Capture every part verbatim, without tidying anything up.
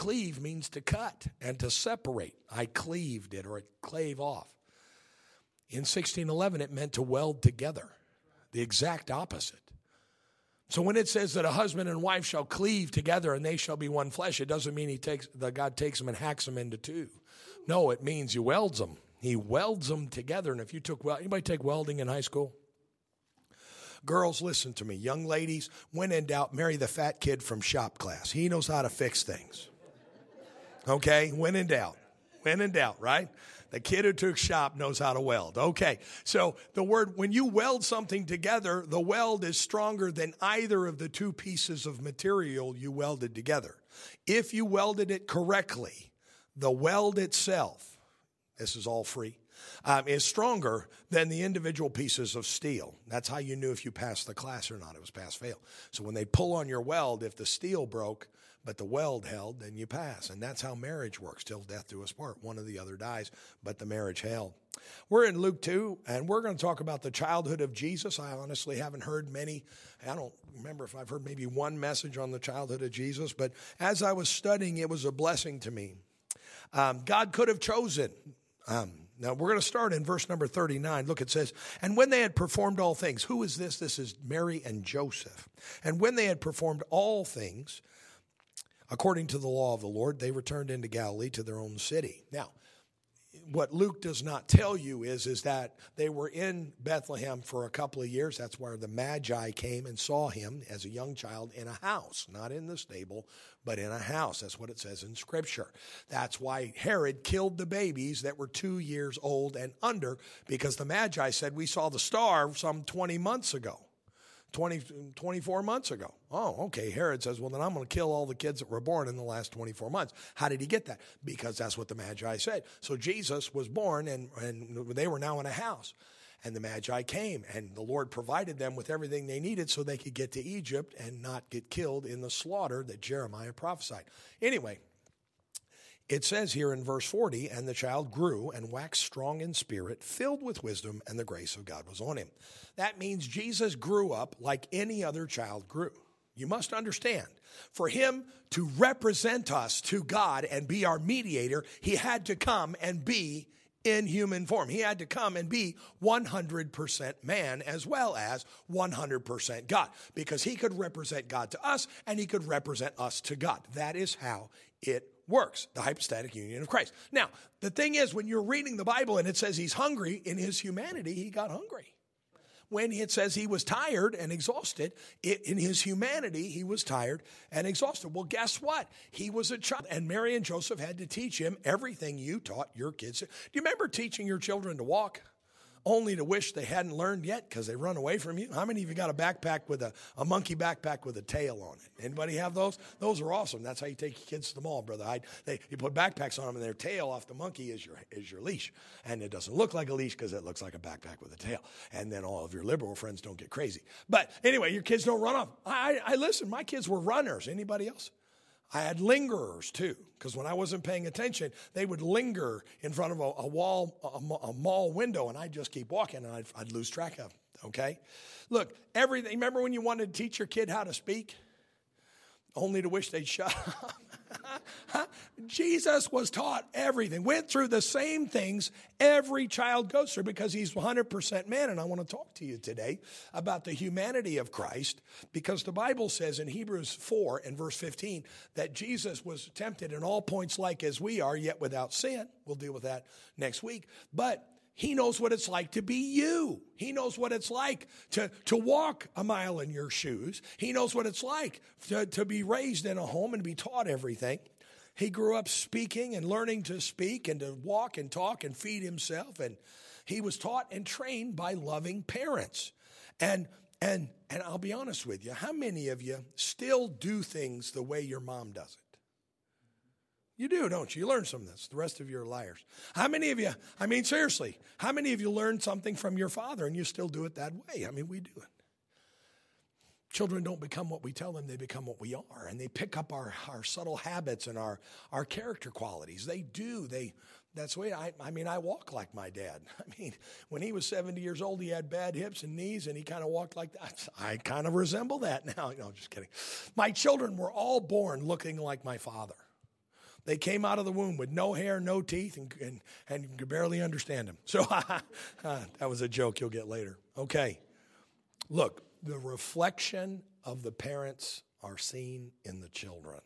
cleave means to cut and to separate. I cleaved it, or it clave off. In sixteen eleven, it meant to weld together, the exact opposite. So when it says that a husband and wife shall cleave together and they shall be one flesh, it doesn't mean he takes that God takes them and hacks them into two. No, it means he welds them. He welds them together. And if you took, well, anybody take welding in high school? Girls, listen to me. Young ladies, when in doubt, marry the fat kid from shop class. He knows how to fix things. Okay? When in doubt. When in doubt, right? The kid who took shop knows how to weld. Okay, so the word, when you weld something together, the weld is stronger than either of the two pieces of material you welded together. If you welded it correctly, the weld itself, this is all free, um, is stronger than the individual pieces of steel. That's how you knew if you passed the class or not. It was pass-fail. So when they pull on your weld, if the steel broke, but the weld held, then you pass. And that's how marriage works, till death do us part. One or the other dies, but the marriage held. We're in Luke two, and we're going to talk about the childhood of Jesus. I honestly haven't heard many. I don't remember if I've heard maybe one message on the childhood of Jesus, but as I was studying, it was a blessing to me. Um, God could have chosen. Um, now, we're going to start in verse number thirty-nine. Look, it says, and when they had performed all things. Who is this? This is Mary and Joseph. And when they had performed all things, according to the law of the Lord, they returned into Galilee to their own city. Now, what Luke does not tell you is, is that they were in Bethlehem for a couple of years. That's where the Magi came and saw him as a young child in a house, not in the stable, but in a house. That's what it says in Scripture. That's why Herod killed the babies that were two years old and under, because the Magi said, we saw the star some twenty months ago. twenty, twenty-four months ago. Oh, okay. Herod says, well, then I'm going to kill all the kids that were born in the last twenty-four months. How did he get that? Because that's what the Magi said. So Jesus was born, and, and they were now in a house. And the Magi came, and the Lord provided them with everything they needed so they could get to Egypt and not get killed in the slaughter that Jeremiah prophesied. Anyway, it says here in verse forty, and the child grew and waxed strong in spirit, filled with wisdom, and the grace of God was on him. That means Jesus grew up like any other child grew. You must understand, for him to represent us to God and be our mediator, he had to come and be in human form. He had to come and be one hundred percent man as well as one hundred percent God, because he could represent God to us and he could represent us to God. That is how it works, the hypostatic union of Christ. Now, the thing is, when you're reading the Bible and it says he's hungry, in his humanity, he got hungry. When it says he was tired and exhausted, it, in his humanity, he was tired and exhausted. Well, guess what? He was a child, and Mary and Joseph had to teach him everything you taught your kids. Do you remember teaching your children to walk? Only to wish they hadn't learned yet because they run away from you. How many of you got a backpack with a, a monkey backpack with a tail on it? Anybody have those? Those are awesome. That's how you take your kids to the mall, brother. I, they, you put backpacks on them, and their tail off the monkey is your is your leash. And it doesn't look like a leash because it looks like a backpack with a tail. And then all of your liberal friends don't get crazy. But anyway, your kids don't run off. I, I listen, my kids were runners. Anybody else? I had lingerers, too, because when I wasn't paying attention, they would linger in front of a, a wall, a, a mall window, and I'd just keep walking, and I'd, I'd lose track of them, okay? Look, everything. Remember when you wanted to teach your kid how to speak? Only to wish they'd shut up. Jesus was taught everything, went through the same things every child goes through because he's one hundred percent man. And I want to talk to you today about the humanity of Christ, because the Bible says in Hebrews four and verse fifteen that Jesus was tempted in all points like as we are, yet without sin. We'll deal with that next week. But he knows what it's like to be you. He knows what it's like to, to walk a mile in your shoes. He knows what it's like to, to be raised in a home and be taught everything. He grew up speaking and learning to speak and to walk and talk and feed himself. And he was taught and trained by loving parents. And, and, and I'll be honest with you, how many of you still do things the way your mom does it? You do, don't you? You learn some of this. The rest of you are liars. How many of you, I mean, seriously, how many of you learned something from your father and you still do it that way? I mean, we do it. Children don't become what we tell them. They become what we are. And they pick up our, our subtle habits and our, our character qualities. They do. They That's the way I, I mean, I walk like my dad. I mean, when he was seventy years old, he had bad hips and knees, and he kind of walked like that. I kind of resemble that now. No, just kidding. My children were all born looking like my father. They came out of the womb with no hair, no teeth, and, and, and you could barely understand them. So that was a joke you'll get later. Okay. Look, the reflection of the parents are seen in the children.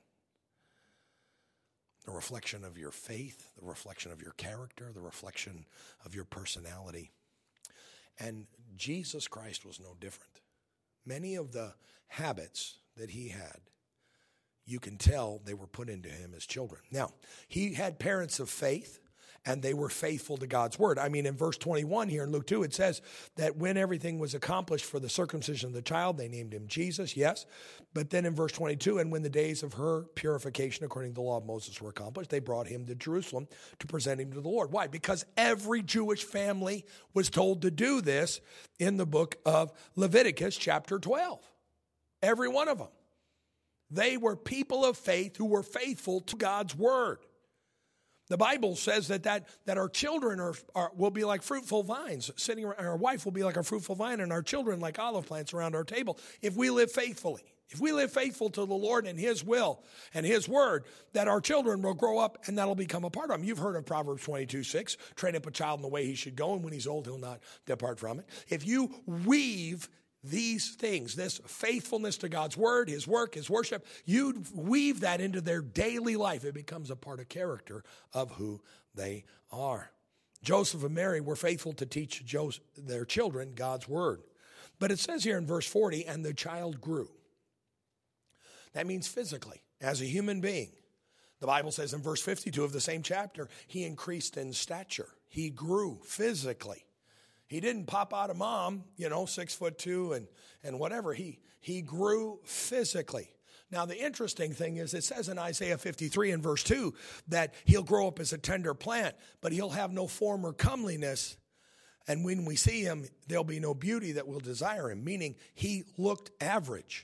The reflection of your faith, the reflection of your character, the reflection of your personality. And Jesus Christ was no different. Many of the habits that he had, you can tell they were put into him as children. Now, he had parents of faith, and they were faithful to God's word. I mean, in verse twenty-one here in Luke two, it says that when everything was accomplished for the circumcision of the child, they named him Jesus, yes. But then in verse twenty-two, and when the days of her purification according to the law of Moses were accomplished, they brought him to Jerusalem to present him to the Lord. Why? Because every Jewish family was told to do this in the book of Leviticus chapter twelve. Every one of them. They were people of faith who were faithful to God's word. The Bible says that that, that our children are, are will be like fruitful vines. Sitting around, our wife will be like a fruitful vine, and our children like olive plants around our table. If we live faithfully, if we live faithful to the Lord and his will and his word, that our children will grow up and that'll become a part of them. You've heard of Proverbs twenty-two six, train up a child in the way he should go, and when he's old, he'll not depart from it. If you weave these things, this faithfulness to God's word, his work, his worship, you weave that into their daily life. It becomes a part of character of who they are. Joseph and Mary were faithful to teach Joseph, their children God's word. But it says here in verse forty, and the child grew. That means physically, as a human being. The Bible says in verse fifty-two of the same chapter, he increased in stature. He grew physically. He didn't pop out of mom, you know, six foot two and, and whatever. He, he grew physically. Now, the interesting thing is it says in Isaiah fifty-three and verse two that he'll grow up as a tender plant, but he'll have no form or comeliness. And when we see him, there'll be no beauty that will desire him, meaning he looked average.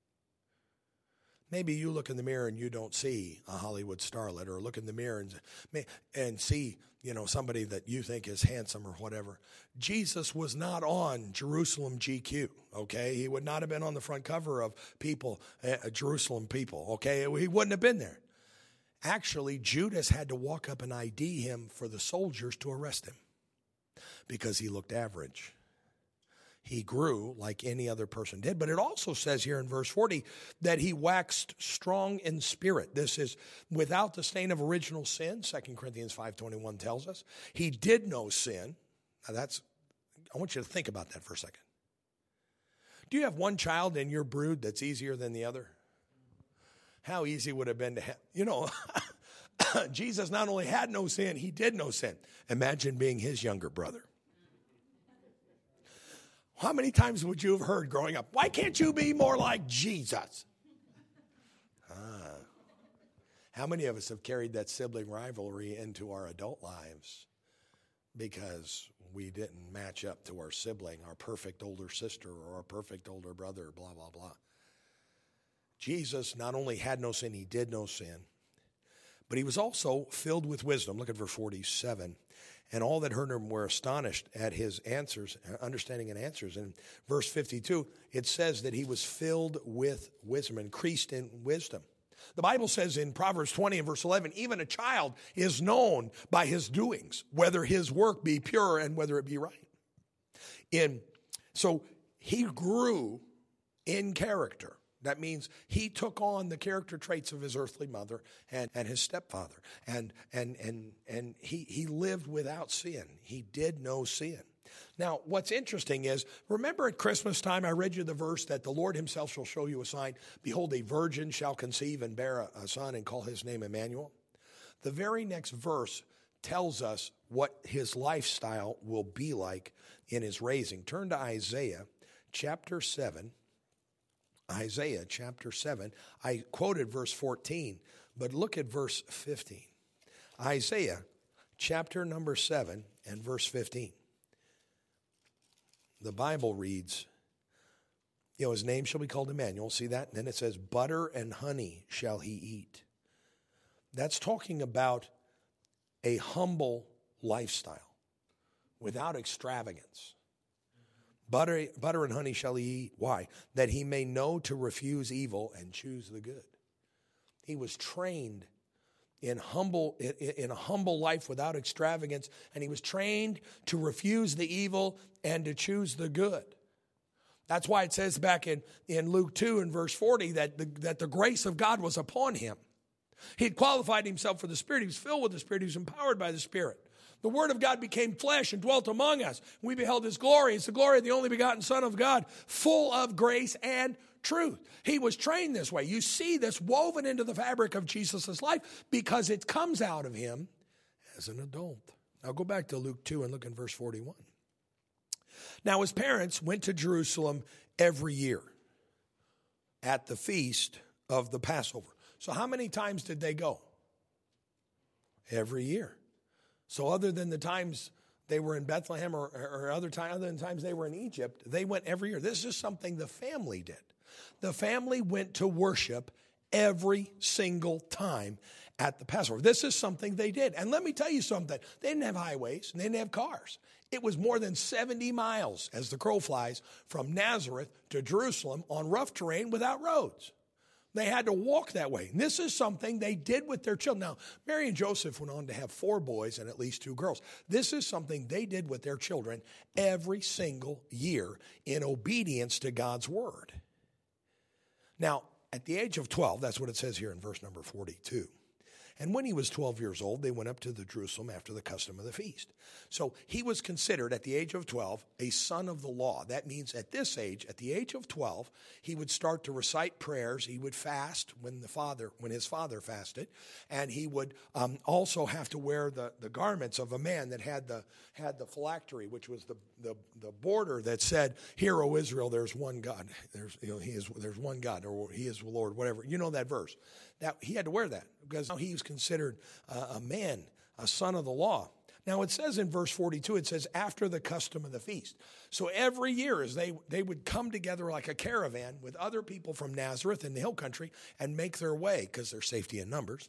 Maybe you look in the mirror and you don't see a Hollywood starlet, or look in the mirror and, and see, you know, somebody that you think is handsome or whatever. Jesus was not on Jerusalem G Q, okay? He would not have been on the front cover of People, uh, Jerusalem People, okay? He wouldn't have been there. Actually, Judas had to walk up and I D him for the soldiers to arrest him because he looked average. He grew like any other person did. But it also says here in verse forty that he waxed strong in spirit. This is without the stain of original sin. Second Corinthians five twenty-one tells us. He did know sin. Now that's, I want you to think about that for a second. Do you have one child in your brood that's easier than the other? How easy would it have been to have, you know, Jesus not only had no sin, he did no sin. Imagine being his younger brother. How many times would you have heard growing up, why can't you be more like Jesus? Ah. How many of us have carried that sibling rivalry into our adult lives because we didn't match up to our sibling, our perfect older sister or our perfect older brother, blah, blah, blah. Jesus not only had no sin, he did no sin, but he was also filled with wisdom. Look at verse forty-seven. And all that heard him were astonished at his answers, understanding and answers. In verse fifty-two, it says that he was filled with wisdom, increased in wisdom. The Bible says in Proverbs twenty and verse eleven, even a child is known by his doings, whether his work be pure and whether it be right. In, so he grew in character. That means he took on the character traits of his earthly mother and, and his stepfather. And and and and he, he lived without sin. He did no sin. Now, what's interesting is, remember at Christmas time, I read you the verse that the Lord himself shall show you a sign. Behold, a virgin shall conceive and bear a, a son and call his name Emmanuel. The very next verse tells us what his lifestyle will be like in his raising. Turn to Isaiah chapter seven. Isaiah chapter seven. I quoted verse fourteen, but look at verse fifteen. Isaiah chapter number seven and verse fifteen. The Bible reads, you know, his name shall be called Emmanuel. See that? And then it says, butter and honey shall he eat. That's talking about a humble lifestyle without extravagance. Butter, butter and honey shall he eat. Why? That he may know to refuse evil and choose the good. He was trained in humble in, in a humble life without extravagance, and he was trained to refuse the evil and to choose the good. That's why it says back in, in Luke two and verse forty that the, that the grace of God was upon him. He had qualified himself for the Spirit. He was filled with the Spirit. He was empowered by the Spirit. The Word of God became flesh and dwelt among us. We beheld his glory. It's the glory of the only begotten Son of God, full of grace and truth. He was trained this way. You see this woven into the fabric of Jesus' life because it comes out of him as an adult. Now go back to Luke two and look in verse forty-one. Now his parents went to Jerusalem every year at the feast of the Passover. So how many times did they go? Every year. So other than the times they were in Bethlehem or, or other, time, other than times they were in Egypt, they went every year. This is something the family did. The family went to worship every single time at the Passover. This is something they did. And let me tell you something. They didn't have highways and they didn't have cars. It was more than seventy miles, as the crow flies, from Nazareth to Jerusalem on rough terrain without roads. They had to walk that way. And this is something they did with their children. Now, Mary and Joseph went on to have four boys and at least two girls. This is something they did with their children every single year in obedience to God's word. Now, at the age of twelve, that's what it says here in verse number forty-two. And when he was twelve years old, they went up to the Jerusalem after the custom of the feast. So he was considered at the age of twelve a son of the law. That means at this age, at the age of twelve, he would start to recite prayers. He would fast when the father, when his father fasted, and he would um, also have to wear the, the garments of a man that had the had the phylactery, which was the, the the border that said, "Hear, O Israel, there's one God. There's you know he is there's one God, or He is the Lord." Whatever, you know that verse. That he had to wear that because he was considered uh, a man, a son of the law. Now it says in verse forty-two, it says after the custom of the feast. So every year as they, they would come together like a caravan with other people from Nazareth in the hill country and make their way because there's safety in numbers.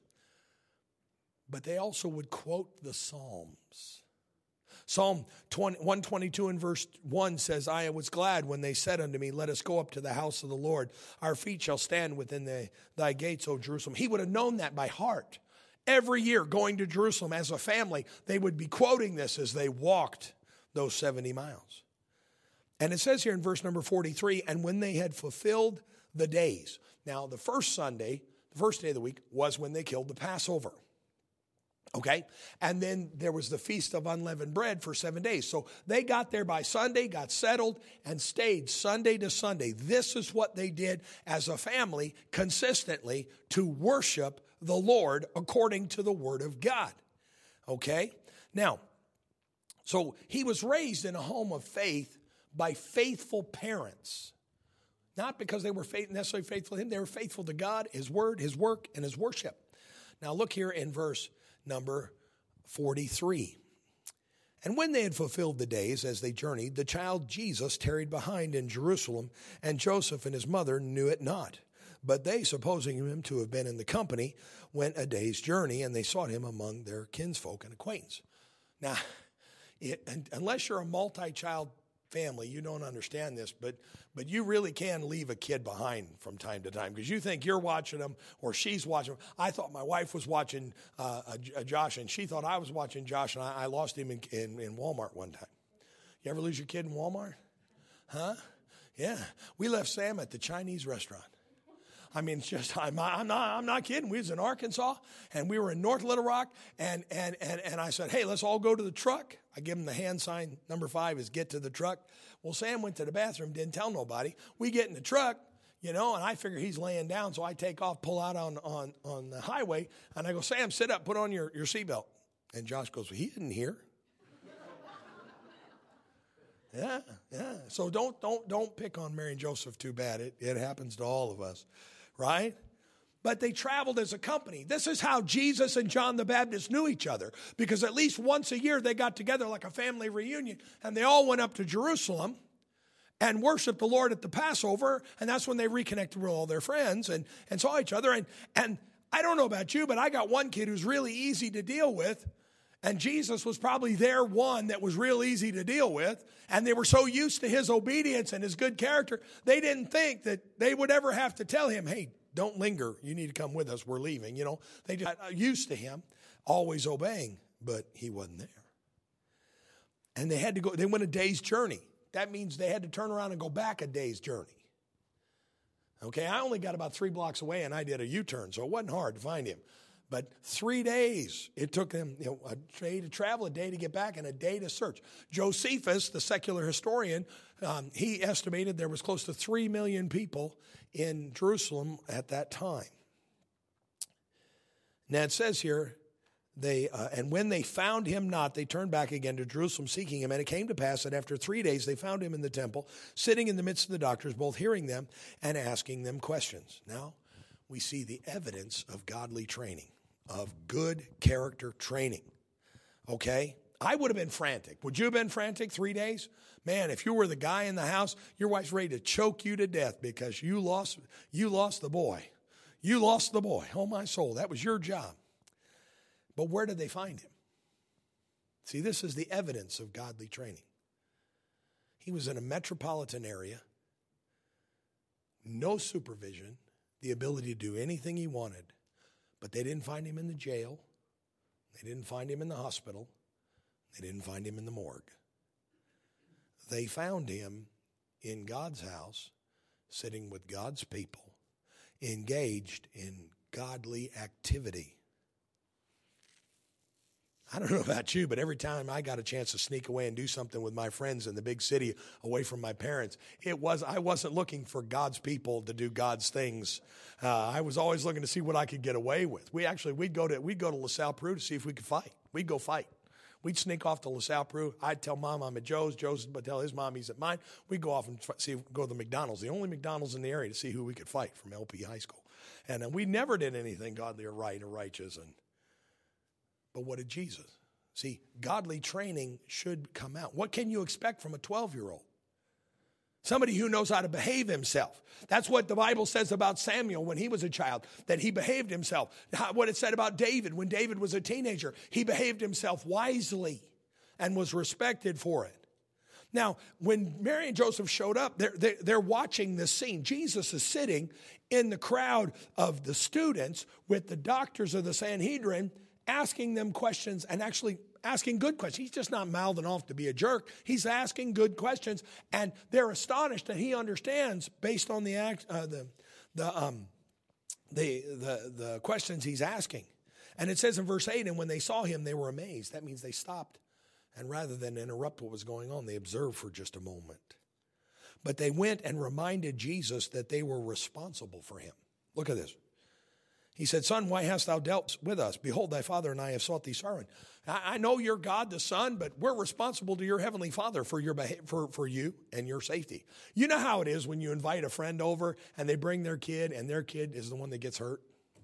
But they also would quote the Psalms. Psalm one twenty-two and verse one says, I was glad when they said unto me, let us go up to the house of the Lord. Our feet shall stand within the, thy gates, O Jerusalem. He would have known that by heart. Every year going to Jerusalem as a family, they would be quoting this as they walked those seventy miles. And it says here in verse number forty-three, and when they had fulfilled the days. Now the first Sunday, the first day of the week was when they killed the Passover. Okay, and then there was the Feast of Unleavened Bread for seven days. So they got there by Sunday, got settled, and stayed Sunday to Sunday. This is what they did as a family consistently to worship the Lord according to the Word of God. Okay, now, so he was raised in a home of faith by faithful parents. Not because they were necessarily faithful to him. They were faithful to God, his word, his work, and his worship. Now look here in verse number forty-three. And when they had fulfilled the days as they journeyed, the child Jesus tarried behind in Jerusalem, and Joseph and his mother knew it not. But they, supposing him to have been in the company, went a day's journey, and they sought him among their kinsfolk and acquaintance. Now, it, unless you're a multi-child family, you don't understand this, but but you really can leave a kid behind from time to time because you think you're watching them or she's watching them. I thought my wife was watching uh, a, a Josh, and she thought I was watching Josh, and I, I lost him in, in, in Walmart one time. You ever lose your kid in Walmart? Huh? Yeah. We left Sam at the Chinese restaurant. I mean, it's just, I'm not, I'm not, I'm not kidding. We was in Arkansas, and we were in North Little Rock, and, and, and, and I said, hey, let's all go to the truck. I give him the hand sign. Number five is get to the truck. Well, Sam went to the bathroom, didn't tell nobody. We get in the truck, you know, and I figure he's laying down, so I take off, pull out on, on, on the highway, and I go, Sam, sit up, put on your, your seatbelt. And Josh goes, well, he didn't hear. Yeah, yeah. So don't, don't, don't pick on Mary and Joseph too bad. It, it happens to all of us. Right? But they traveled as a company. This is how Jesus and John the Baptist knew each other, because at least once a year they got together like a family reunion, and they all went up to Jerusalem and worshiped the Lord at the Passover, and that's when they reconnected with all their friends and, and saw each other. And, and I don't know about you, but I got one kid who's really easy to deal with, and Jesus was probably their one that was real easy to deal with. And they were so used to his obedience and his good character, they didn't think that they would ever have to tell him, hey, don't linger. You need to come with us. We're leaving. You know, they just got used to him always obeying, but he wasn't there. And they had to go, they went a day's journey. That means they had to turn around and go back a day's journey. Okay, I only got about three blocks away and I did a U-turn, so it wasn't hard to find him. But three days, it took them, you know, a day to travel, a day to get back, and a day to search. Josephus, the secular historian, um, he estimated there was close to three million people in Jerusalem at that time. Now it says here, They uh, and when they found him not, they turned back again to Jerusalem seeking him. And it came to pass that after three days they found him in the temple, sitting in the midst of the doctors, both hearing them and asking them questions. Now we see the evidence of godly training, of good character training. Okay? I would have been frantic. Would you have been frantic three days? Man, if you were the guy in the house, your wife's ready to choke you to death because you lost, you lost the boy. You lost the boy. Oh, my soul. That was your job. But where did they find him? See, this is the evidence of godly training. He was in a metropolitan area, no supervision, the ability to do anything he wanted. But they didn't find him in the jail. They didn't find him in the hospital. They didn't find him in the morgue. They found him in God's house, sitting with God's people, engaged in godly activity. I don't know about you, but every time I got a chance to sneak away and do something with my friends in the big city away from my parents, it was I wasn't looking for God's people to do God's things. Uh, I was always looking to see what I could get away with. We actually, we'd go to we'd go to LaSalle, Peru to see if we could fight. We'd go fight. We'd sneak off to LaSalle, Peru. I'd tell Mom I'm at Joe's. Joe's would tell his mom he's at mine. We'd go off and see go to the McDonald's, the only McDonald's in the area, to see who we could fight from L P High School. And uh, we never did anything godly or right or righteous. And But what did Jesus? See, godly training should come out. What can you expect from a twelve-year-old? Somebody who knows how to behave himself. That's what the Bible says about Samuel when he was a child, that he behaved himself. What it said about David when David was a teenager. He behaved himself wisely and was respected for it. Now, when Mary and Joseph showed up, they're, they're, they're watching this scene. Jesus is sitting in the crowd of the students with the doctors of the Sanhedrin, asking them questions and actually asking good questions. He's just not mouthing off to be a jerk. He's asking good questions, and they're astonished that he understands based on the act, uh, the the um the the the questions he's asking. And it says in verse eight, and when they saw him, they were amazed. That means they stopped, and rather than interrupt what was going on, they observed for just a moment. But they went and reminded Jesus that they were responsible for him. Look at this. He said, Son, why hast thou dealt with us? Behold, thy father and I have sought thee sorrow. I know you're God the Son, but we're responsible to your heavenly Father for your for, for you and your safety. You know how it is when you invite a friend over and they bring their kid and their kid is the one that gets hurt?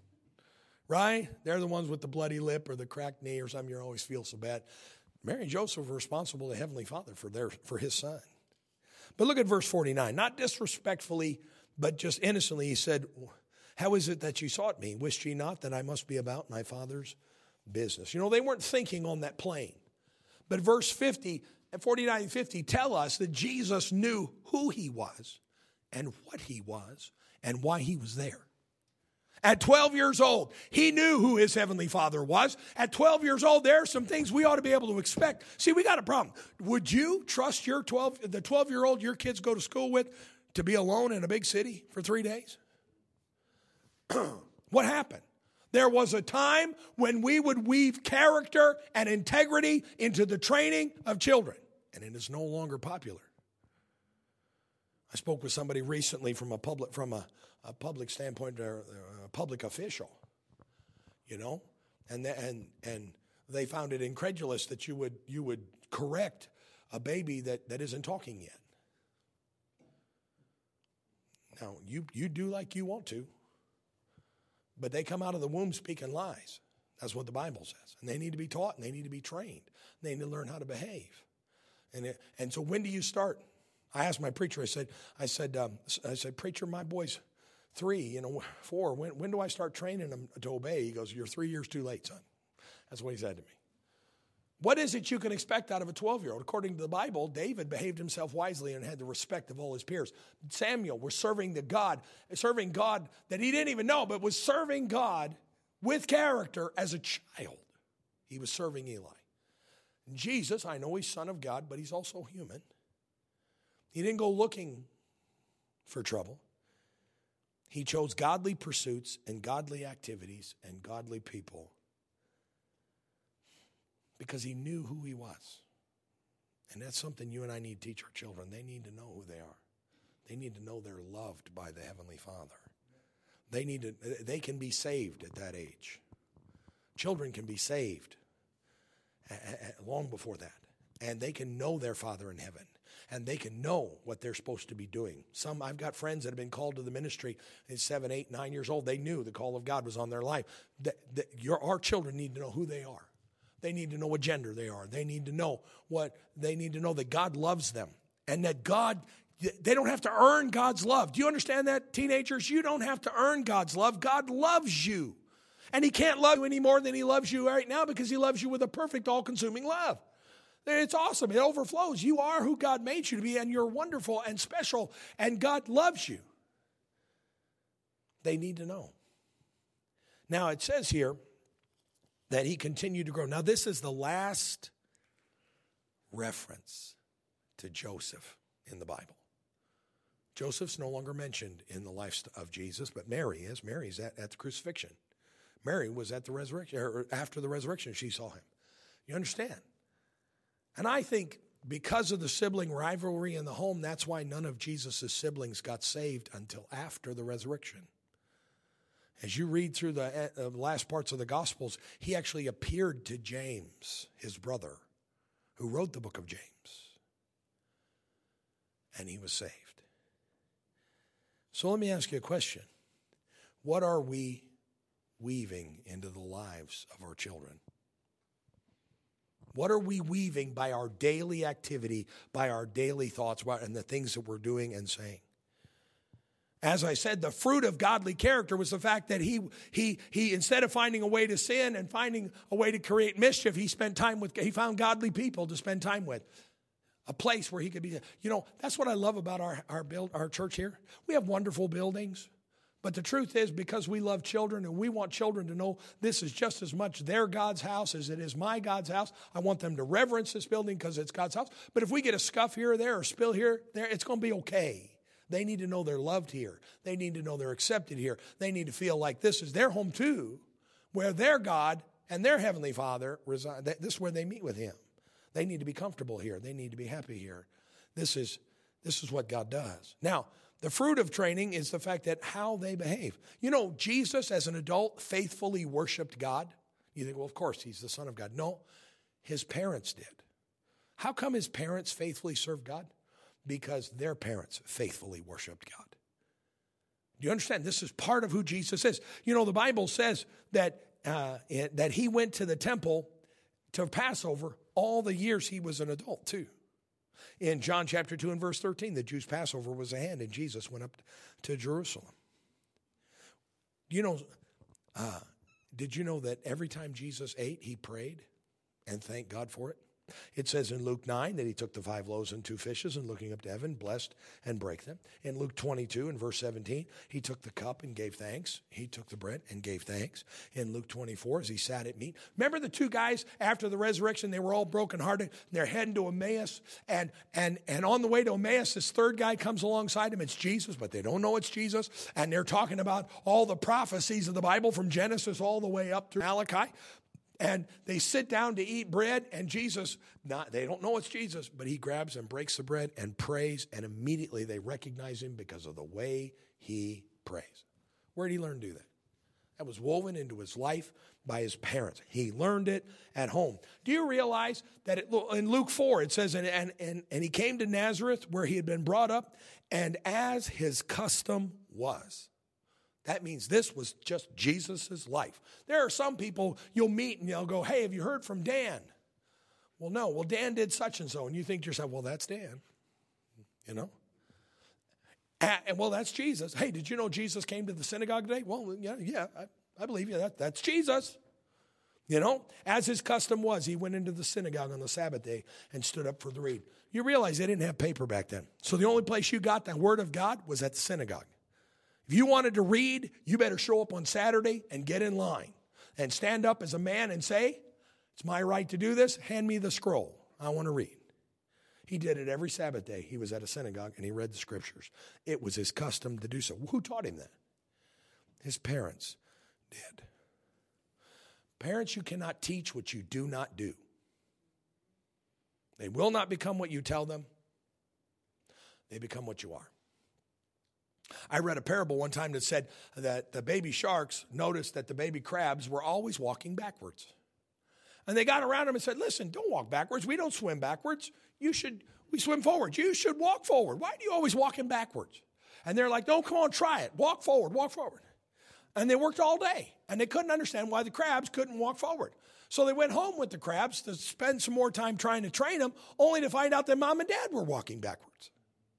Right? They're the ones with the bloody lip or the cracked knee or something. You always feel so bad. Mary and Joseph were responsible to heavenly Father for their for his son. But look at verse forty-nine. Not disrespectfully, but just innocently, he said, how is it that ye sought me? Wist ye not that I must be about my Father's business? You know, they weren't thinking on that plane. But verse fifty, forty-nine and fifty tell us that Jesus knew who he was and what he was and why he was there. At twelve years old, he knew who his heavenly Father was. At twelve years old, there are some things we ought to be able to expect. See, we got a problem. Would you trust your twelve, the twelve-year-old your kids go to school with to be alone in a big city for three days? What happened? There was a time when we would weave character and integrity into the training of children, and it is no longer popular. I spoke with somebody recently from a public from a, a public standpoint, or a public official, you know, and the, and and they found it incredulous that you would you would correct a baby that, that isn't talking yet. Now you you do like you want to. But they come out of the womb speaking lies. That's what the Bible says. And they need to be taught and they need to be trained. They need to learn how to behave. And it, and so when do you start? I asked my preacher, I said, I said, um, I said, preacher, my boy's three, you know, four. When, when do I start training him to obey? He goes, you're three years too late, son. That's what he said to me. What is it you can expect out of a twelve-year-old? According to the Bible, David behaved himself wisely and had the respect of all his peers. Samuel was serving the God, serving God that he didn't even know, but was serving God with character as a child. He was serving Eli. And Jesus, I know he's Son of God, but he's also human. He didn't go looking for trouble. He chose godly pursuits and godly activities and godly people because he knew who he was. And that's something you and I need to teach our children. They need to know who they are. They need to know they're loved by the Heavenly Father. They need to, they can be saved at that age. Children can be saved long before that. And they can know their Father in heaven. And they can know what they're supposed to be doing. Some, I've got friends that have been called to the ministry at seven, eight, nine years old. They knew the call of God was on their life. That, that your, our children need to know who they are. They need to know what gender they are. They need to know what, they need to know that God loves them. And that God, they don't have to earn God's love. Do you understand that, teenagers? You don't have to earn God's love. God loves you. And he can't love you any more than he loves you right now because he loves you with a perfect, all-consuming love. It's awesome. It overflows. You are who God made you to be, and you're wonderful and special, and God loves you. They need to know. Now, it says here that he continued to grow. Now, this is the last reference to Joseph in the Bible. Joseph's no longer mentioned in the life of Jesus, but Mary is. Mary's at, at the crucifixion. Mary was at the resurrection, or after the resurrection, she saw him. You understand? And I think because of the sibling rivalry in the home, that's why none of Jesus' siblings got saved until after the resurrection. As you read through the uh, last parts of the Gospels, he actually appeared to James, his brother, who wrote the book of James. And he was saved. So let me ask you a question. What are we weaving into the lives of our children? What are we weaving by our daily activity, by our daily thoughts, and the things that we're doing and saying? As I said, the fruit of godly character was the fact that he, he, he, instead of finding a way to sin and finding a way to create mischief, he spent time with, he found godly people to spend time with. A place where he could be, you know, that's what I love about our, our build, our church here. We have wonderful buildings. But the truth is, because we love children and we want children to know this is just as much their God's house as it is my God's house, I want them to reverence this building because it's God's house. But if we get a scuff here or there or spill here, there, it's going to be okay. They need to know they're loved here. They need to know they're accepted here. They need to feel like this is their home too, where their God and their Heavenly Father reside. This is where they meet with him. They need to be comfortable here. They need to be happy here. This is, this is what God does. Now, the fruit of training is the fact that how they behave. You know, Jesus as an adult faithfully worshiped God. You think, well, of course, he's the Son of God. No, his parents did. How come his parents faithfully served God? Because their parents faithfully worshiped God. Do you understand? This is part of who Jesus is. You know, the Bible says that, uh, it, that he went to the temple to Passover all the years he was an adult too. In John chapter two and verse thirteen, the Jews' Passover was at hand, and Jesus went up to Jerusalem. You know, uh, did you know that every time Jesus ate, he prayed and thanked God for it? It says in Luke nine that he took the five loaves and two fishes and looking up to heaven, blessed and brake them. In Luke twenty-two and verse seventeen, he took the cup and gave thanks. He took the bread and gave thanks. In Luke twenty-four, as he sat at meat. Remember the two guys after the resurrection, they were all brokenhearted. They're heading to Emmaus. And, and, and on the way to Emmaus, this third guy comes alongside him. It's Jesus, but they don't know it's Jesus. And they're talking about all the prophecies of the Bible from Genesis all the way up through Malachi. And they sit down to eat bread, and Jesus, not, they don't know it's Jesus, but he grabs and breaks the bread and prays, and immediately they recognize him because of the way he prays. Where did he learn to do that? That was woven into his life by his parents. He learned it at home. Do you realize that it, in Luke four, it says, and, and, and, and he came to Nazareth where he had been brought up, and as his custom was. That means this was just Jesus' life. There are some people you'll meet and they'll go, hey, have you heard from Dan? Well, no. Well, Dan did such and so. And you think to yourself, well, that's Dan. You know? And, well, that's Jesus. Hey, did you know Jesus came to the synagogue today? Well, yeah, yeah, I, I believe you. That, that's Jesus. You know, as his custom was, he went into the synagogue on the Sabbath day and stood up for the read. You realize they didn't have paper back then. So the only place you got the word of God was at the synagogue. If you wanted to read, you better show up on Saturday and get in line and stand up as a man and say, it's my right to do this. Hand me the scroll. I want to read. He did it every Sabbath day. He was at a synagogue and he read the scriptures. It was his custom to do so. Who taught him that? His parents did. Parents, you cannot teach what you do not do. They will not become what you tell them. They become what you are. I read a parable one time that said that the baby sharks noticed that the baby crabs were always walking backwards. And they got around him and said, listen, don't walk backwards. We don't swim backwards. You should, we swim forward. You should walk forward. Why do you always walking backwards? And they're like, no, come on, try it. Walk forward, walk forward. And they worked all day, and they couldn't understand why the crabs couldn't walk forward. So they went home with the crabs to spend some more time trying to train them, only to find out that mom and dad were walking backwards.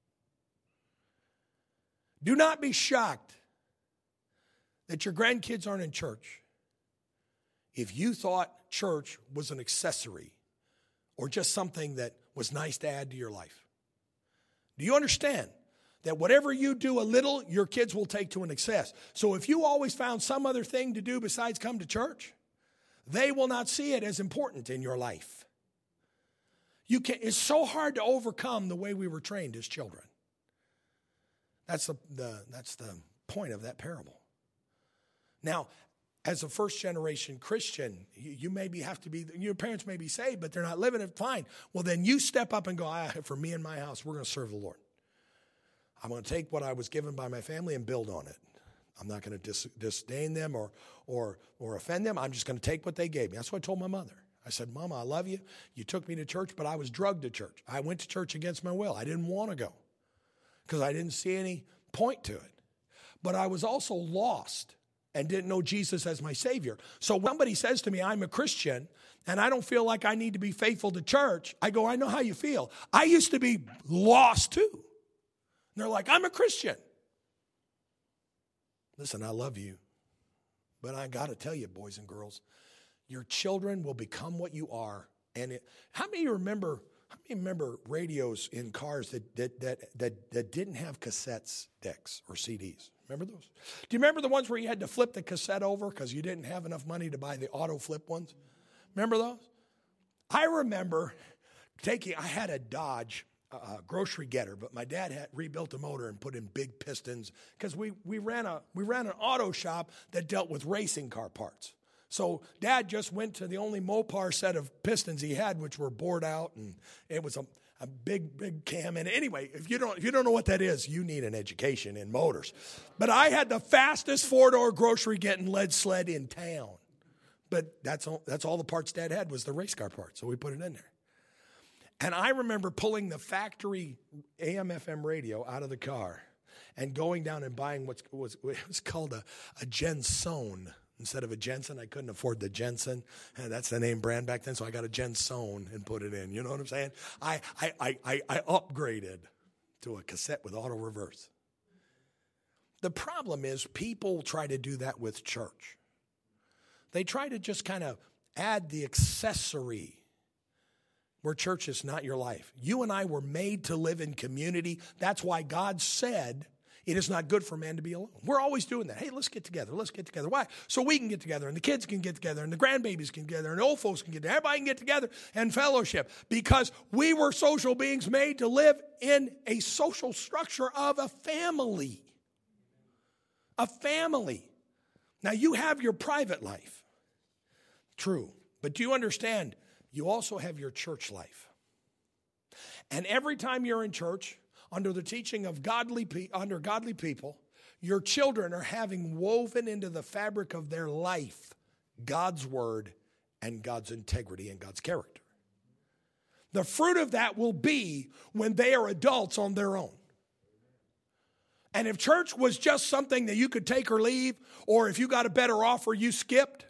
Do not be shocked that your grandkids aren't in church if you thought church was an accessory or just something that was nice to add to your life. Do you understand that whatever you do a little, your kids will take to an excess? So if you always found some other thing to do besides come to church, they will not see it as important in your life. You can, it's so hard to overcome the way we were trained as children. That's the, the, that's the point of that parable. Now, as a first-generation Christian, you, you maybe have to be, your parents may be saved, but they're not living it, fine. Well, then you step up and go, ah, for me and my house, we're going to serve the Lord. I'm going to take what I was given by my family and build on it. I'm not going to dis- disdain them or, or, or offend them. I'm just going to take what they gave me. That's what I told my mother. I said, Mama, I love you. You took me to church, but I was drugged to church. I went to church against my will. I didn't want to go because I didn't see any point to it. But I was also lost and didn't know Jesus as my Savior. So when somebody says to me, I'm a Christian, and I don't feel like I need to be faithful to church, I go, I know how you feel. I used to be lost too. And they're like, I'm a Christian. Listen, I love you, but I got to tell you, boys and girls, your children will become what you are. And it, how many of you remember, how many remember radios in cars that, that, that, that, that didn't have cassettes, decks, or C Ds? Remember those? Do you remember the ones where you had to flip the cassette over because you didn't have enough money to buy the auto flip ones? Remember those? I remember taking, I had a Dodge uh, grocery getter, but my dad had rebuilt the motor and put in big pistons because we, we, ran a, we ran an auto shop that dealt with racing car parts. So Dad just went to the only Mopar set of pistons he had, which were bored out, and it was a, a big, big cam. And anyway, if you don't if you don't know what that is, you need an education in motors. But I had the fastest four-door grocery getting lead sled in town. But that's all, that's all the parts Dad had was the race car parts, so we put it in there. And I remember pulling the factory A M F M radio out of the car and going down and buying what was, what was called a, a Jensen. Instead of a Jensen, I couldn't afford the Jensen. And that's the name brand back then, so I got a Jensen and put it in. You know what I'm saying? I, I, I, I, I upgraded to a cassette with auto reverse. The problem is people try to do that with church. They try to just kind of add the accessory where church is not your life. You and I were made to live in community. That's why God said it is not good for man to be alone. We're always doing that. Hey, let's get together. Let's get together. Why? So we can get together, and the kids can get together, and the grandbabies can get together, and the old folks can get together. Everybody can get together and fellowship because we were social beings made to live in a social structure of a family. A family. Now, you have your private life. True. But do you understand? You also have your church life. And every time you're in church, under the teaching of godly, under godly people, your children are having woven into the fabric of their life God's word and God's integrity and God's character. The fruit of that will be when they are adults on their own. And if church was just something that you could take or leave, or if you got a better offer, you skipped,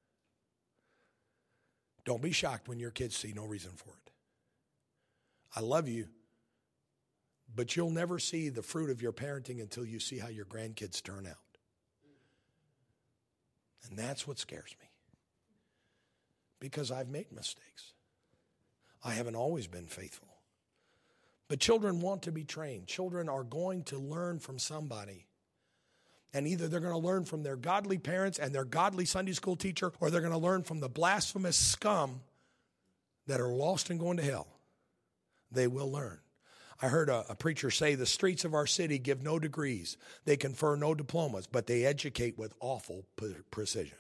don't be shocked when your kids see no reason for it. I love you. But you'll never see the fruit of your parenting until you see how your grandkids turn out. And that's what scares me. because I've made mistakes. I haven't always been faithful. But children want to be trained. Children are going to learn from somebody. And either they're going to learn from their godly parents and their godly Sunday school teacher, or they're going to learn from the blasphemous scum that are lost and going to hell. They will learn. I heard a, a preacher say the streets of our city give no degrees. They confer no diplomas, but they educate with awful pre- precision.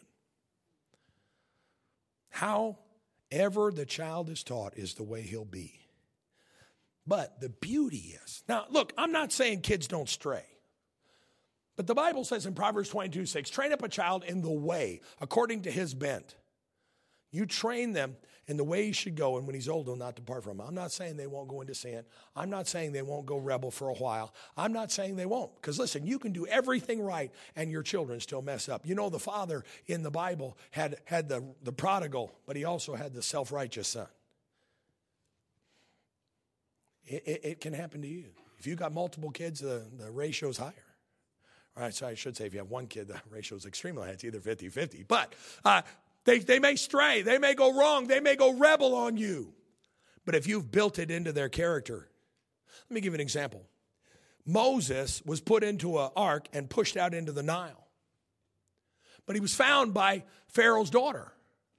However the child is taught is the way he'll be. But the beauty is, now look, I'm not saying kids don't stray. But the Bible says in Proverbs twenty-two six, train up a child in the way, according to his bent. You train them in the way he should go, and when he's old, he'll not depart from it. I'm not saying they won't go into sin. I'm not saying they won't go rebel for a while. I'm not saying they won't. Because listen, you can do everything right, and your children still mess up. You know, the father in the Bible had, had the, the prodigal, but he also had the self-righteous son. It, it, it can happen to you. If you've got multiple kids, the, the ratio's higher. All right, so I should say if you have one kid, the ratio is extremely high. It's either fifty-fifty. But uh, they, they may stray. They may go wrong. They may go rebel on you. But if you've built it into their character. Let me give you an example. Moses was put into an ark and pushed out into the Nile. But he was found by Pharaoh's daughter.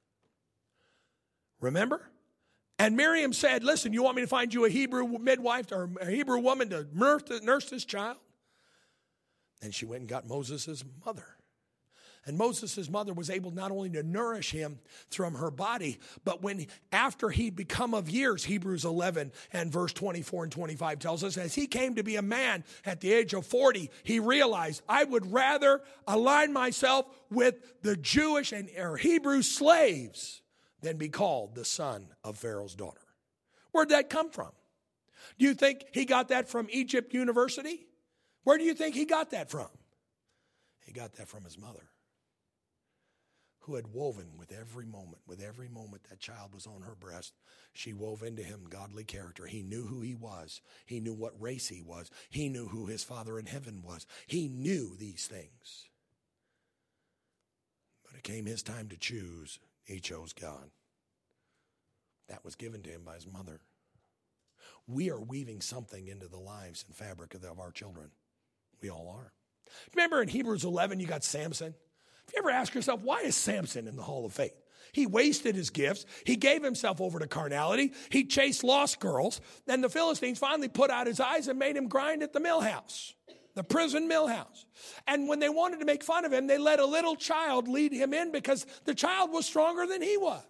Remember? And Miriam said, listen, you want me to find you a Hebrew midwife or a Hebrew woman to nurse this child? And she went and got Moses' mother. And Moses' mother was able not only to nourish him from her body, but when after he'd become of years, Hebrews eleven and verse twenty-four and twenty-five tells us, as he came to be a man at the age of forty, he realized, I would rather align myself with the Jewish and or Hebrew slaves than be called the son of Pharaoh's daughter. Where'd that come from? Do you think he got that from Egypt University? Where do you think he got that from? He got that from his mother, who had woven with every moment, with every moment that child was on her breast, she wove into him godly character. He knew who he was. He knew what race he was. He knew who his Father in heaven was. He knew these things. But it came his time to choose. He chose God. That was given to him by his mother. We are weaving something into the lives and fabric of our children. We all are. Remember in Hebrews eleven, you got Samson? If you ever ask yourself, why is Samson in the Hall of Faith? He wasted his gifts. He gave himself over to carnality. He chased lost girls. Then the Philistines finally put out his eyes and made him grind at the mill house, the prison mill house. And when they wanted to make fun of him, they let a little child lead him in because the child was stronger than he was.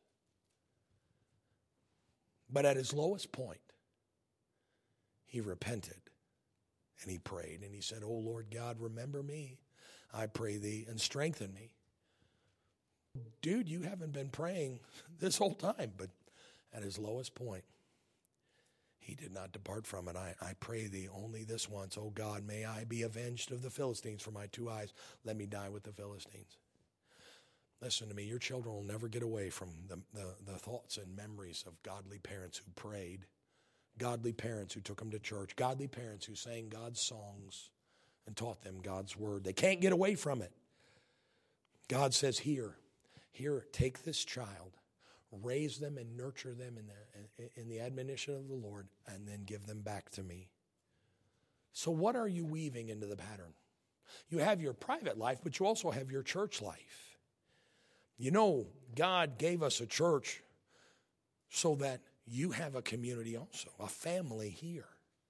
But at his lowest point, he repented and he prayed and he said, oh Lord God, remember me. I pray thee and strengthen me. Dude, you haven't been praying this whole time, but at his lowest point, he did not depart from it. I, I pray thee only this once, oh God, may I be avenged of the Philistines for my two eyes. Let me die with the Philistines. Listen to me, your children will never get away from the, the, the thoughts and memories of godly parents who prayed, godly parents who took them to church, godly parents who sang God's songs and taught them God's word. They can't get away from it. God says, here, here, take this child, raise them and nurture them in the, in the admonition of the Lord, and then give them back to me. So what are you weaving into the pattern? You have your private life, but you also have your church life. You know, God gave us a church so that you have a community also, a family here.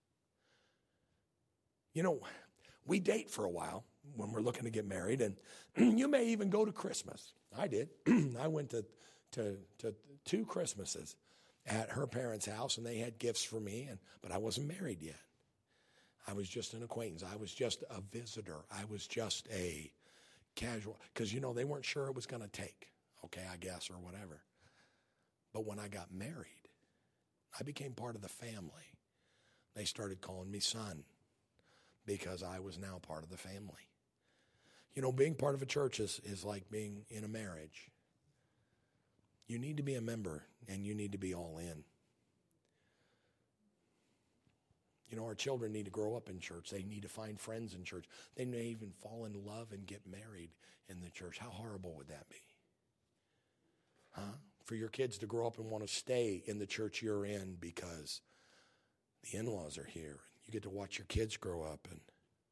You know, we date for a while when we're looking to get married, and you may even go to Christmas. I did. I went to, to, to two Christmases at her parents' house, and they had gifts for me, and but I wasn't married yet. I was just an acquaintance. I was just a visitor. I was just a casual, because, you know, they weren't sure it was going to take, okay, I guess, or whatever. But when I got married, I became part of the family. They started calling me son because I was now part of the family. You know, being part of a church is, is like being in a marriage. You need to be a member, and you need to be all in. You know, our children need to grow up in church. They need to find friends in church. They may even fall in love and get married in the church. How horrible would that be? Huh? for your kids to grow up and want to stay in the church you're in because the in-laws are here. You get to watch your kids grow up. And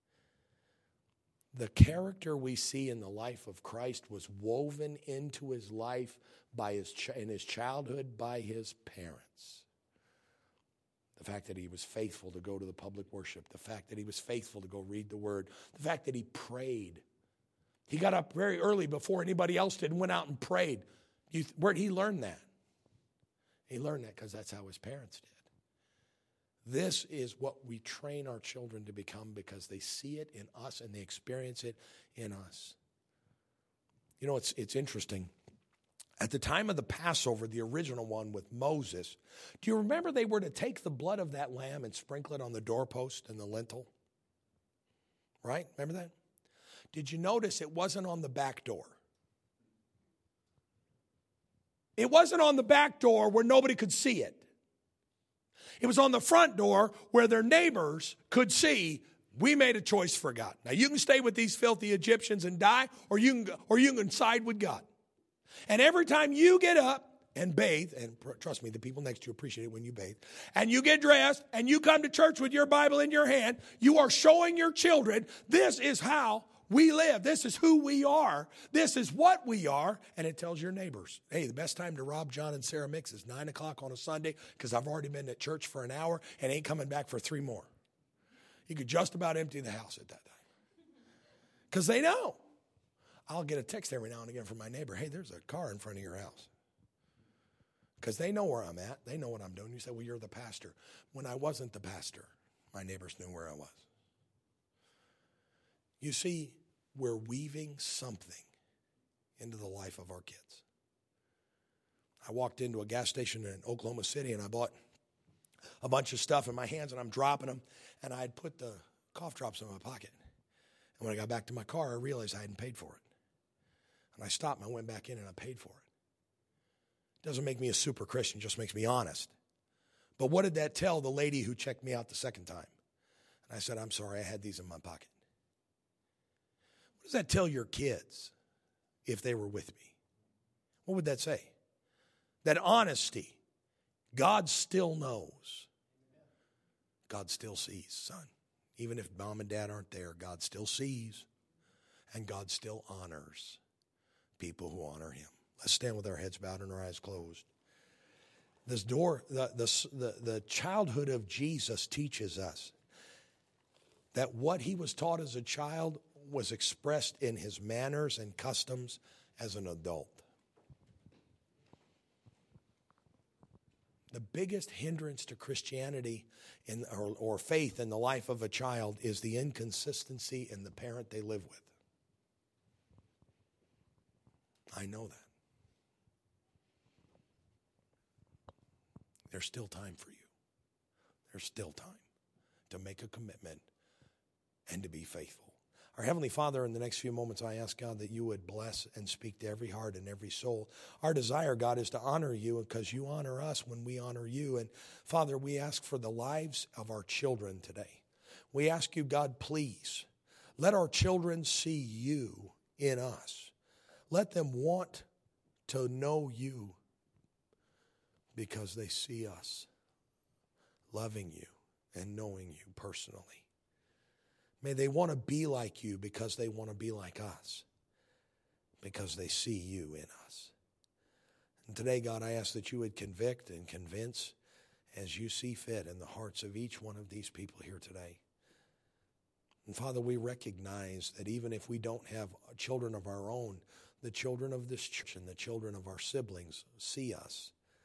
the character we see in the life of Christ was woven into his life by his ch- in his childhood by his parents. The fact that he was faithful to go to the public worship, the fact that he was faithful to go read the word, the fact that he prayed. He got up very early before anybody else did and went out and prayed. You, where'd he learn that? He learned that because that's how his parents did. This is what we train our children to become because they see it in us and they experience it in us. You know, it's it's interesting. At the time of the Passover, the original one with Moses, do you remember they were to take the blood of that lamb and sprinkle it on the doorpost and the lintel? Right? Remember that? Did you notice it wasn't on the back door? It wasn't on the back door where nobody could see it. It was on the front door where their neighbors could see, we made a choice for God. Now, you can stay with these filthy Egyptians and die, or you can, or you can side with God. And every time you get up and bathe, and trust me, the people next to you appreciate it when you bathe, and you get dressed and you come to church with your Bible in your hand, you are showing your children, this is how we live. This is who we are. This is what we are. And it tells your neighbors, hey, the best time to rob John and Sarah Mix is nine o'clock on a Sunday because I've already been at church for an hour and ain't coming back for three more. You could just about empty the house at that time. Because they know. I'll get a text every now and again from my neighbor, hey, there's a car in front of your house. Because they know where I'm at. They know what I'm doing. You say, well, you're the pastor. When I wasn't the pastor, my neighbors knew where I was. You see, we're weaving something into the life of our kids. I walked into a gas station in Oklahoma City and I bought a bunch of stuff in my hands and I'm dropping them, and I had put the cough drops in my pocket. And when I got back to my car, I realized I hadn't paid for it. And I stopped and I went back in and I paid for it. It doesn't make me a super Christian, it just makes me honest. But what did that tell the lady who checked me out the second time? And I said, I'm sorry, I had these in my pocket. What does that tell your kids if they were with me? What would that say? That honesty, God still knows. God still sees, son. Even if mom and dad aren't there, God still sees, and God still honors people who honor him. Let's stand with our heads bowed and our eyes closed. This door, the, the, the, the childhood of Jesus teaches us that what he was taught as a child was expressed in his manners and customs as an adult. The biggest hindrance to Christianity in, or, or faith in the life of a child is the inconsistency in the parent they live with. I know that. There's still time for you. There's still time to make a commitment and to be faithful. Our Heavenly Father, in the next few moments, I ask, God, that you would bless and speak to every heart and every soul. Our desire, God, is to honor you because you honor us when we honor you. And Father, we ask for the lives of our children today. We ask you, God, please, let our children see you in us. Let them want to know you because they see us loving you and knowing you personally. May they want to be like you because they want to be like us, because they see you in us. And today, God, I ask that you would convict and convince as you see fit in the hearts of each one of these people here today. And Father, we recognize that even if we don't have children of our own, the children of this church and the children of our siblings see us.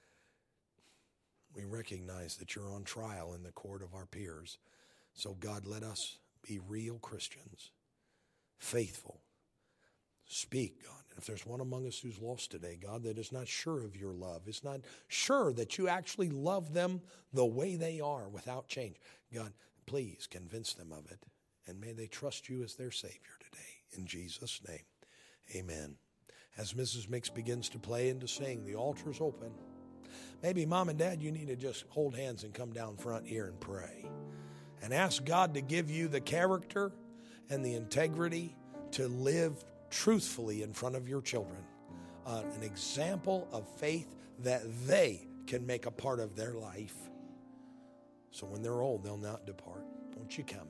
We recognize that you're on trial in the court of our peers. So God, let us be real Christians, faithful. Speak, God. And if there's one among us who's lost today, God, that is not sure of your love, is not sure that you actually love them the way they are without change, God, please convince them of it. And may they trust you as their Savior today. In Jesus' name, amen. As Missus Mix begins to play and to sing, the altar is open. Maybe mom and dad, you need to just hold hands and come down front here and pray. And ask God to give you the character and the integrity to live truthfully in front of your children, uh, an example of faith that they can make a part of their life. So when they're old, they'll not depart. Won't you come?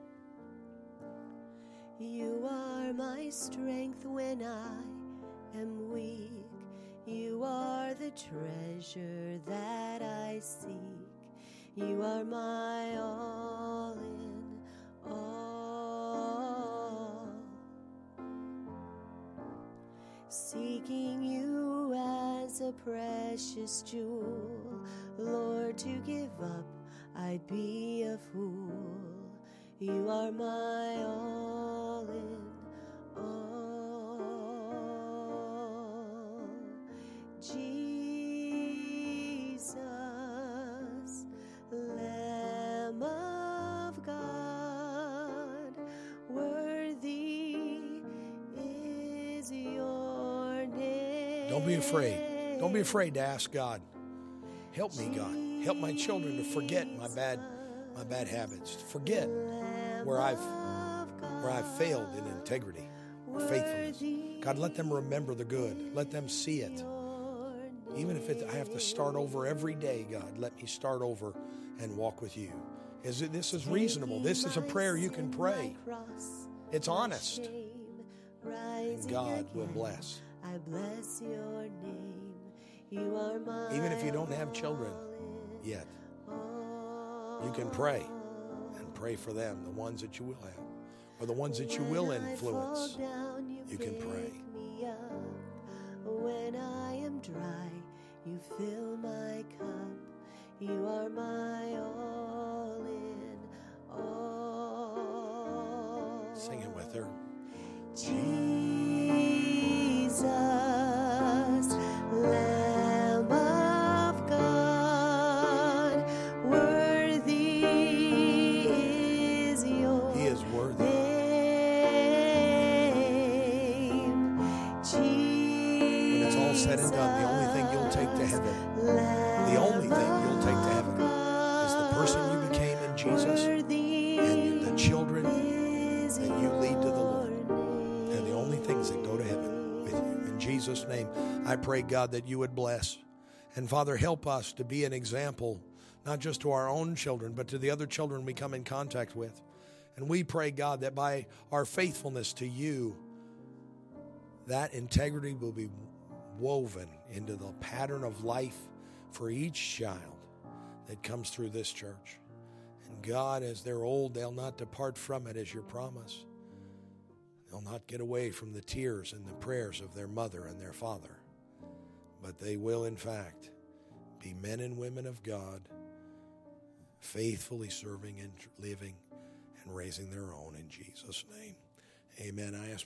You are my strength when I am weak. You are the treasure that I seek. You are my all in all. Seeking you as a precious jewel, Lord, to give up, I'd be a fool. You are my all in all. Jesus, Lamb of God, worthy is your name. Don't be afraid. Don't be afraid to ask God. Help me, God. Help my children to forget my bad, my bad habits. To forget where I've, where I've failed in integrity or faithfulness. God, let them remember the good. Let them see it. Even if it, I have to start over every day, God, let me start over and walk with you. Is it, this is reasonable. This is a prayer you can pray. It's honest. And God will bless. I bless your name. You are my Even if you don't have children yet, you can pray and pray for them, the ones that you will have, or the ones that you will influence. You can pray. When I am dry, you fill my cup. You are my all in all. Sing it with her. Jesus, Lamb of God, worthy is your He is worthy. name. When it's all said and done, the only thing you'll take to heaven, the only thing you'll take to heaven is the person you became in Jesus and the children that you lead to the Lord. They're the only things that go to heaven with you. In Jesus' name, I pray, God, that you would bless. And Father, help us to be an example, not just to our own children, but to the other children we come in contact with. And we pray, God, that by our faithfulness to you, that integrity will be woven into the pattern of life for each child that comes through this church. And God, as they're old, they'll not depart from it as your promise. They'll not get away from the tears and the prayers of their mother and their father. But they will, in fact, be men and women of God, faithfully serving and living and raising their own in Jesus' name. Amen. I ask